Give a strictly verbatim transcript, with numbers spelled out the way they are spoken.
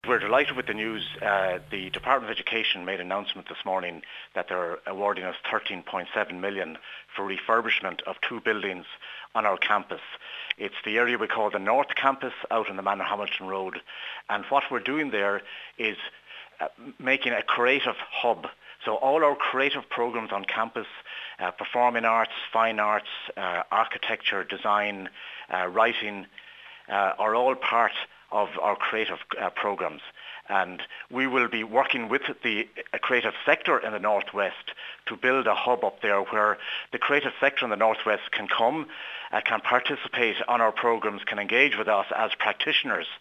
We're delighted with the news. Uh, the Department of Education made an announcement this morning that they're awarding us thirteen point seven million for refurbishment of two buildings on our campus. It's the area we call the North Campus out on the Manor Hamilton Road. And what we're doing there is uh, making a creative hub. So all our creative programs on campus, uh, performing arts, fine arts, uh, architecture, design, uh, writing, uh, are all part of our creative uh, programs, and we will be working with the uh, creative sector in the Northwest to build a hub up there where the creative sector in the Northwest can come, uh, can participate on our programs, can engage with us as practitioners